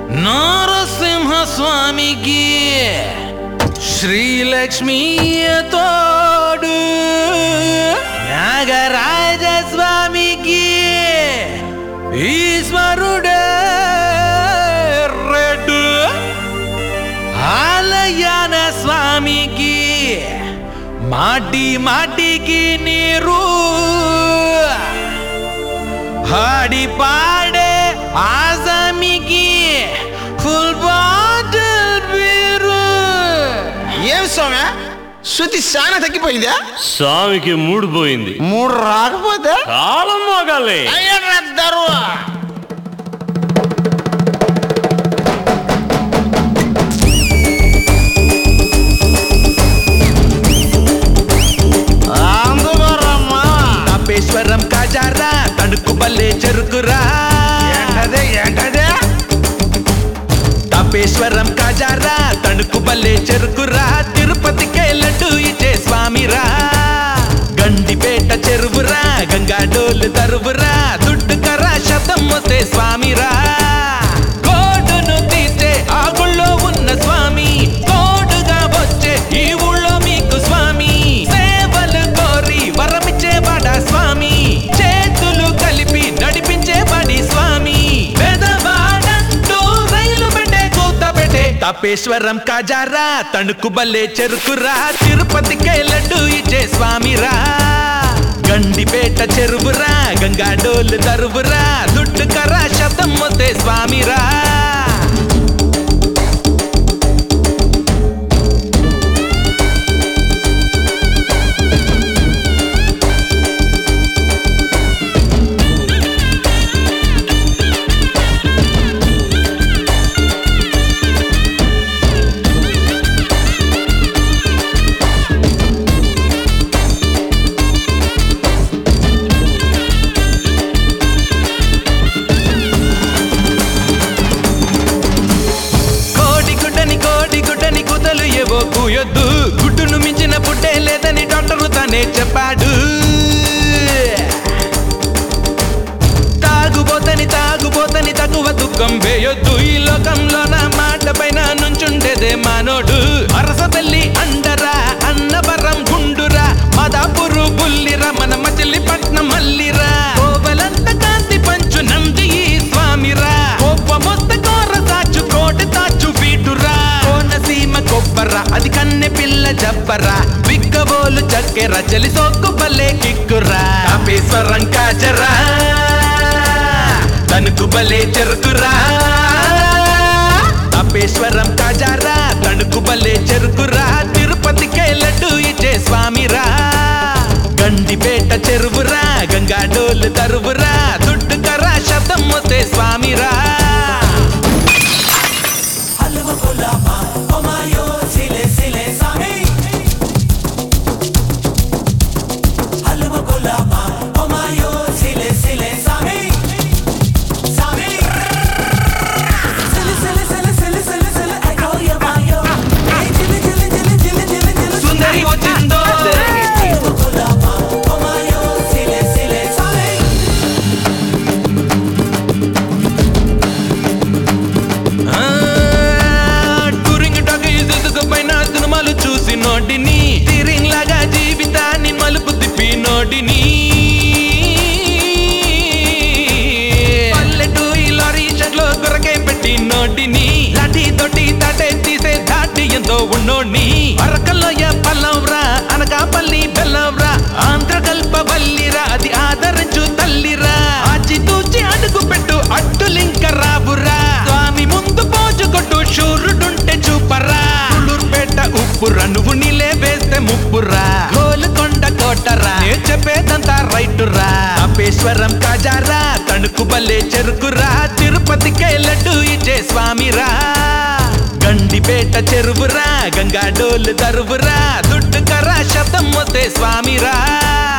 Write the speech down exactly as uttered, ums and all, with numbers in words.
నరసింహ స్వామికి శ్రీలక్ష్మీ తోడు నాగరాజ స్వామికి ఈశ్వరుడే రెడ్డు ఆలయాన స్వామికి మాటి మాటికి నీరు హాడి పాడే ఆజామికి ఫుల్ బాటిల్ బీరు. ఏం స్వామి శృతి చాలా తగ్గిపోయిందా? స్వామికి మూడు పోయింది. మూడు రాకపోతే కాలం మోగాలి. తాపేశ్వరం కాజారా తణుకు బల్లే చెరుకురా. ఏంటదే ఏంటదే తాపేశ్వరం కాజారా తణుకు బల్లే చెరుకురా. తిరుపతికే లడ్డు ఇచ్చే స్వామిరా. గండిపేట చెరువురా గంగా డోలు తరువురా. దుడ్డు కరా శబ్దం వస్తే స్వామిరా. కోడును తీసే ఆ గుళ్ళో ఉన్న స్వామి కోడుగా వచ్చే ఈ ఊళ్ళో మీకు స్వామి. సేవలు కోరి వరమిచ్చే వాడా స్వామి. చేతులు కలిపి నడిపించే వాడి స్వామి. పెదవాడంటూ రైలు పెట్టే కూత పెట్టే తాపేశ్వరం కాజారా తణుకు బల్లే చెరుకురా. తిరుపతికే లడ్డు ఇచ్చే స్వామిరా. గండిపేట చెరువురా గంగా డోలు తరువురా. దుడ్డు కరా శబ్దం వస్తే స్వామిరా. ఏవో కూయొద్దు గుడ్డును మించిన పుట్టే లేదని డాక్టరు తానే చెప్పాడు. తాగుబోతని తాగుబోతని తగువ దుఃఖం వేయొద్దు. ఈ లోకంలో నా మాట పైన నుంచుండేదే మానోడు. అరస తల్లి అండరా అన్నవరం గుండురా. మదాపురు బుల్లిరా మన మచిలీపట్నం మల్లిరా. కోవలంత కాంతి పంచు నంది ఈ స్వామిరా. కోపమొస్త కోర సాచు కోటి తాచు వీటురా. కోనసీమ కొబ్బరా అది కన్నె పిల్ల జబ్బరా. బిక్కబోలు చక్కెర చలి సోక్కు బల్లే కిక్కురా. తాపేశ్వరం కాజరా తణుకు బల్లే చెరుకురా. తాపేశ్వరం కాజారా తణుకు బల్లే చెరుకురా. తిరుపతికే లడ్డు ఇచ్చే స్వామిరా. గండిపేట చెరువురా గంగా డోలు తరువురా. దుడ్డు కరా శబ్దం వస్తే స్వామిరా. చూసి నోటిని తిరింగ్ లాగా జీవితాన్ని మలుపు తిప్పి నోటిని. పల్లెటూ ఈ లారీ షెడ్లో కొరకై పెట్టి నోటిని. లాఠీ తోటి తాటే తీసే దాటి ఎంతో ఉన్నోడిని. అరకల్లోయ పల్లవరా అనకాపల్లి బెల్లవరా. ఆంధ్ర కల్పవల్లిరా అది ఆదరించు తల్లిరా. ఆచి తూచి అడుగు పెట్టు అడ్డులింక రాబురా. స్వామి ముందు పోజు కొట్టు శూరుడుంటే చూపరా. ఉప్పురా నువ్వు నీలే వేస్తే ముప్పురా. గోలుకొండ కోటరా నే చెప్పేదంతా రైటురా. తాపేశ్వరం కాజారా తణుకు బల్లే చెరుకురా. తిరుపతికే లడ్డు ఇచ్చే స్వామిరా. గండిపేట చెరువురా గంగా డోలు తరువురా. దుడ్డు కరా శబ్దం వస్తే స్వామిరా.